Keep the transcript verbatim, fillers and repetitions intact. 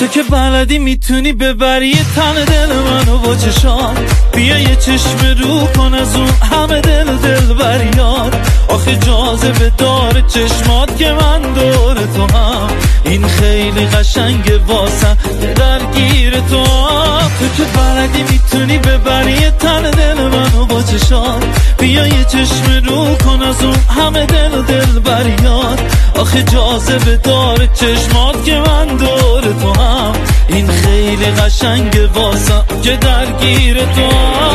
که بلدی میتونی ببری یه تن دل منو با چشام، بیا یه چشم رو کن از اون همه دل دل بریاد. آخه جاذبه داره چشمات که من دور تو هم، این خیلی قشنگه واسم که درگیر تو. تو که بلدی میتونی ببری یه تن دل منو با چشام، بیا یه چشم رو کن از اون همه دل دل بریاد. آخه جاذبه داره چشمات که من دور تو هم، این خیلی قشنگه واسم که درگیر تو.